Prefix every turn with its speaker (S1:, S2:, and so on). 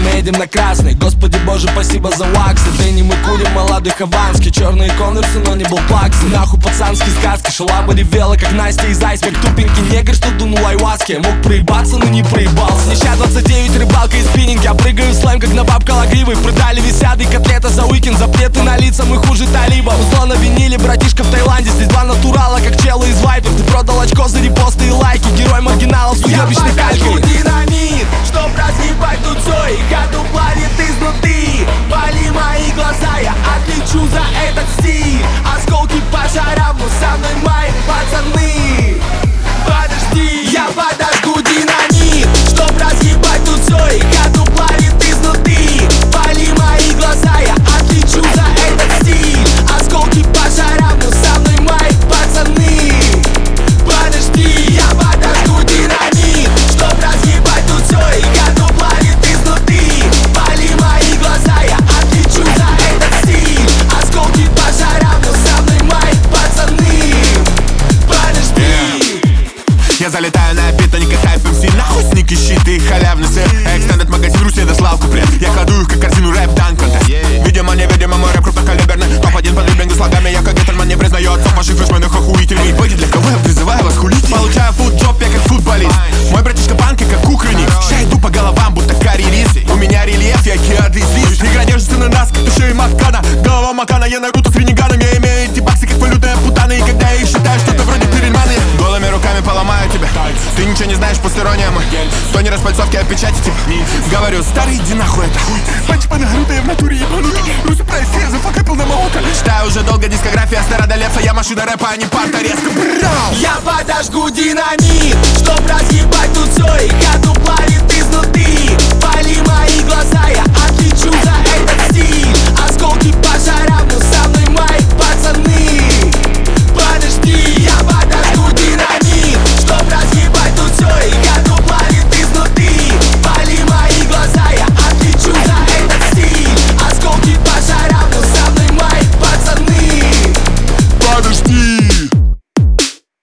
S1: мы едем на красный. Господи боже, спасибо за ваксы. Дэнни мы курим, молодой хованский. Черные конверсы, но не был плаксы. Нахуй пацанские сказки. Шалаба ревела, как Настя из Айсберг. Тупенький негр, что дунул айваски. Мог проебаться, но не проебался. Нища 29, рыбалка и спиннинг. Я прыгаю в слайм, как на баб калагривы. Продали висяды, котлета за уикенд. Запреты на лица, мы хуже талибов. Узло на виниле, братишка в Таиланде. Здесь два натурала, как челы из Вайпер. Ты продал очко за репосты и лайки. Герой маргиналов с уебищной калькой.
S2: Динамит, чтоб разъебать тут всё и ходу плавит изнутри. Пали мои глаза, я отлечу за этот стиль. Осколки пожаров, но со мной мои пацаны. Подожди, я подожгу динамит, чтоб разъебать тут всё и ходу плавит изнутри. Пали мои глаза, я отлечу за этот стиль. Осколки пожаров, но со мной мои пацаны. Подожди, я подожгу динамит, чтоб разъебать тут всё и ходу плавит изнутри. Пали мои глаза, я отлечу за этот стиль. Осколки пожаров, но со мной мои пацаны. Подожди.
S3: Я залетаю на бит, а не катаю МС. Нахуй сники, щит и халявный сыр. Экстендед магазин, Русь, я дослал куплет. Я кладу их, как корзину рэп-дан контест. Видимо, невидимо, мой рэп крупнокалиберный. Топ-1 под любенью слогами, я как гетерман не признаю отцов ваших флешменных охуительных. Боги, для кого я призываю вас хулить? Получаю фуд-джоб, я как футболист. Мой братишка банки, как кукрыник. Ща иду по головам, будто карьерист. У меня рельеф, я геодезист. Игра держится на нас, как души и Макана. Голова Макана, я Наруто с Ренеганом. Я имею эти баксы, как валютная путана. И когда я их считаю, что-то вроде перельманы, голыми руками поломаю тебя. Ты ничего не знаешь, посторонняя мы. Кто не распальцовки, а печати тебе. Говорю, старый, иди нахуй, это хуй. Панч понагрутая в натуре ебанутый. Руси прайс, я зафакапил на молоко. Читаю уже долго дискография Стара до Лепса. Я машина рэпа, а не парта, резко брау.
S2: Я подожгу динамит,